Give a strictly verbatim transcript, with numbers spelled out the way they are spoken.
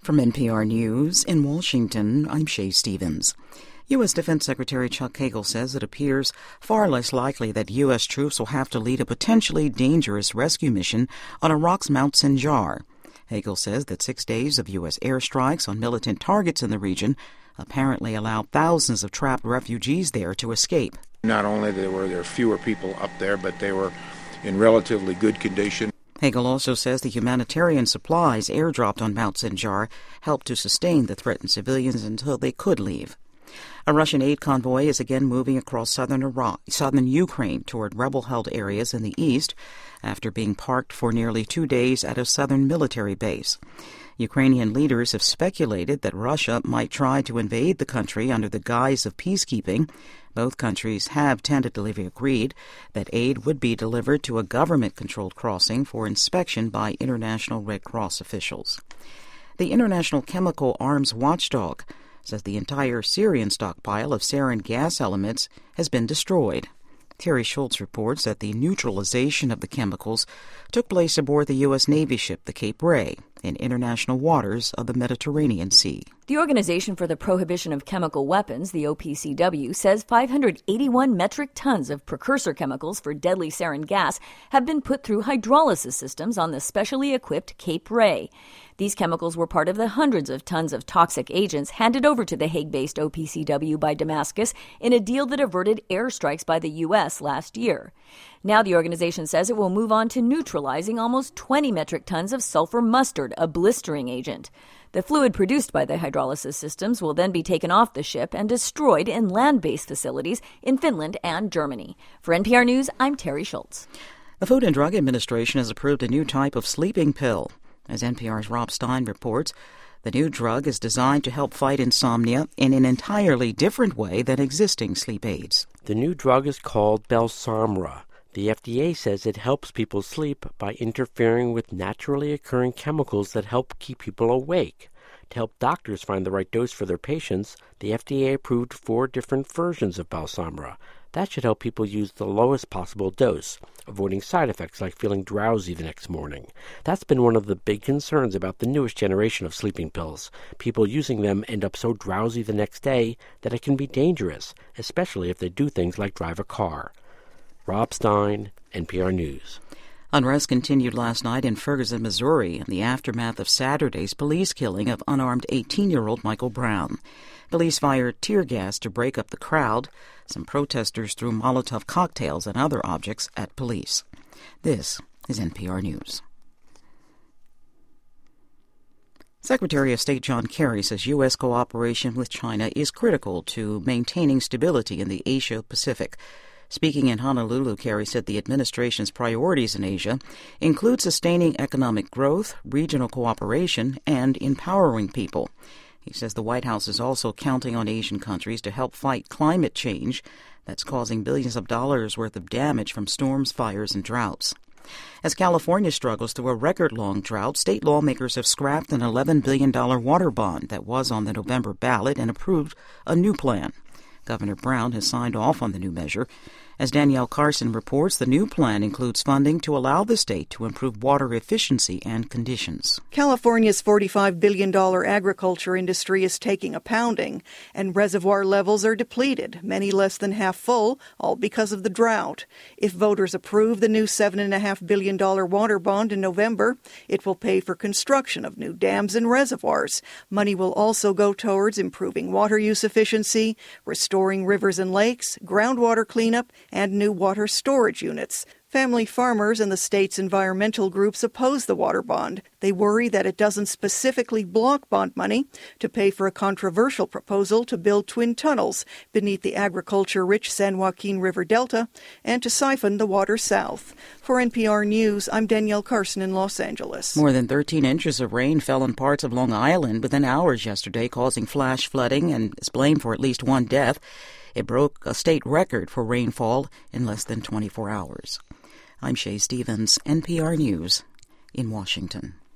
From N P R News in Washington, I'm Shay Stevens. U S. Defense Secretary Chuck Hagel says it appears far less likely that U S troops will have to lead a potentially dangerous rescue mission on Iraq's Mount Sinjar. Hagel says that six days of U S airstrikes on militant targets in the region apparently allowed thousands of trapped refugees there to escape. Not only were there fewer people up there, but they were in relatively good condition. Hagel also says the humanitarian supplies airdropped on Mount Sinjar helped to sustain the threatened civilians until they could leave. A Russian aid convoy is again moving across southern Iraq, southern Ukraine toward rebel-held areas in the east after being parked for nearly two days at a southern military base. Ukrainian leaders have speculated that Russia might try to invade the country under the guise of peacekeeping. Both countries have tentatively agreed that aid would be delivered to a government-controlled crossing for inspection by International Red Cross officials. The International Chemical Arms Watchdog says the entire Syrian stockpile of sarin gas elements has been destroyed. Terry Schultz reports that the neutralization of the chemicals took place aboard the U S. Navy ship the Cape Ray in international waters of the Mediterranean Sea. The Organization for the Prohibition of Chemical Weapons, the O P C W, says five hundred eighty-one metric tons of precursor chemicals for deadly sarin gas have been put through hydrolysis systems on the specially equipped Cape Ray. These chemicals were part of the hundreds of tons of toxic agents handed over to the Hague-based O P C W by Damascus in a deal that averted airstrikes by the U S last year. Now the organization says it will move on to neutralizing almost twenty metric tons of sulfur mustard, a blistering agent. The fluid produced by the hydrolysis systems will then be taken off the ship and destroyed in land-based facilities in Finland and Germany. For N P R News, I'm Terry Schultz. The Food and Drug Administration has approved a new type of sleeping pill. As N P R's Rob Stein reports, the new drug is designed to help fight insomnia in an entirely different way than existing sleep aids. The new drug is called Belsomra. The F D A says it helps people sleep by interfering with naturally occurring chemicals that help keep people awake. To help doctors find the right dose for their patients, the F D A approved four different versions of Belsomra. That should help people use the lowest possible dose, avoiding side effects like feeling drowsy the next morning. That's been one of the big concerns about the newest generation of sleeping pills. People using them end up so drowsy the next day that it can be dangerous, especially if they do things like drive a car. Rob Stein, N P R News. Unrest continued last night in Ferguson, Missouri, in the aftermath of Saturday's police killing of unarmed eighteen-year-old Michael Brown. Police fired tear gas to break up the crowd. Some protesters threw Molotov cocktails and other objects at police. This is N P R News. Secretary of State John Kerry says U S cooperation with China is critical to maintaining stability in the Asia-Pacific. Speaking in Honolulu, Kerry said the administration's priorities in Asia include sustaining economic growth, regional cooperation, and empowering people. He says the White House is also counting on Asian countries to help fight climate change that's causing billions of dollars worth of damage from storms, fires, and droughts. As California struggles through a record-long drought, state lawmakers have scrapped an eleven billion dollars water bond that was on the November ballot and approved a new plan. Governor Brown has signed off on the new measure. As Danielle Carson reports, the new plan includes funding to allow the state to improve water efficiency and conditions. California's forty-five billion dollars agriculture industry is taking a pounding, and reservoir levels are depleted, many less than half full, all because of the drought. If voters approve the new seven point five billion dollars water bond in November, it will pay for construction of new dams and reservoirs. Money will also go towards improving water use efficiency, restoring rivers and lakes, groundwater cleanup, and new water storage units. Family farmers and the state's environmental groups oppose the water bond. They worry that it doesn't specifically block bond money to pay for a controversial proposal to build twin tunnels beneath the agriculture-rich San Joaquin River Delta and to siphon the water south. For N P R News, I'm Danielle Carson in Los Angeles. More than thirteen inches of rain fell in parts of Long Island within hours yesterday, causing flash flooding and is blamed for at least one death. It broke a state record for rainfall in less than twenty-four hours. I'm Shay Stevens, N P R News in Washington.